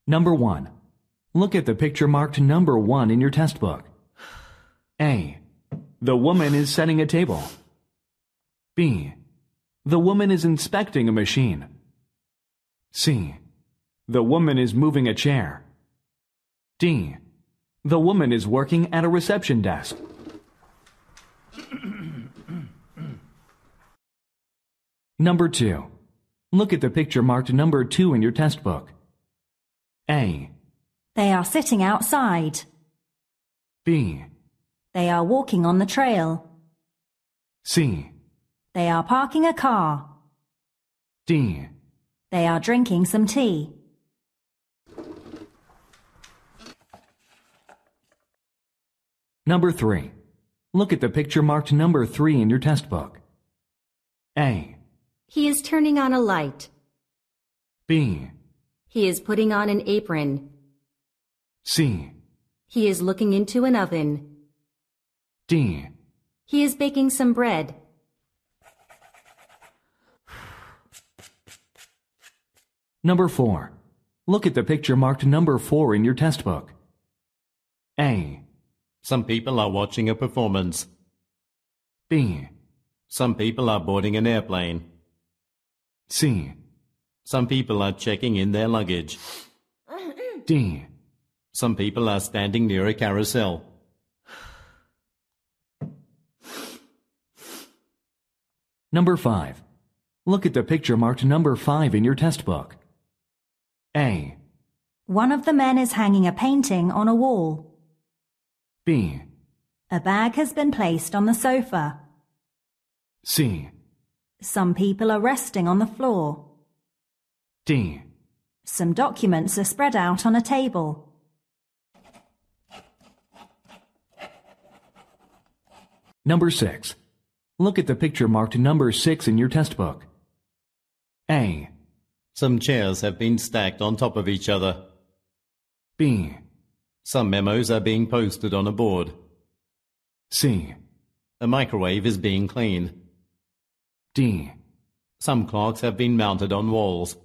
Number 1. Look at the picture marked number 1 in your test book. A. The woman is setting a table. B. The woman is inspecting a machine. C. The woman is moving a chair. D. The woman is working at a reception desk. Number 2. Look at the picture marked number 2 in your test book. A. They are sitting outside. B. They are walking on the trail. C. They are parking a car. D. They are drinking some tea. Number 3. Look at the picture marked number 3 in your test book. A. He is turning on a light. B. He is putting on an apron. C. He is looking into an oven. D. He is baking some bread. Number 4. Look at the picture marked number 4 in your test book. A. Some people are watching a performance. B. Some people are boarding an airplane. C. Some people are checking in their luggage. D. Some people are standing near a carousel. Number 5. Look at the picture marked number 5 in your test book. A. One of the men is hanging a painting on a wall. B. A bag has been placed on the sofa. C. Some people are resting on the floor. D. Some documents are spread out on a table. Number 6. Look at the picture marked number 6 in your test book. A. Some chairs have been stacked on top of each other. B. Some memos are being posted on a board. C. A microwave is being cleaned. D. Some clocks have been mounted on walls.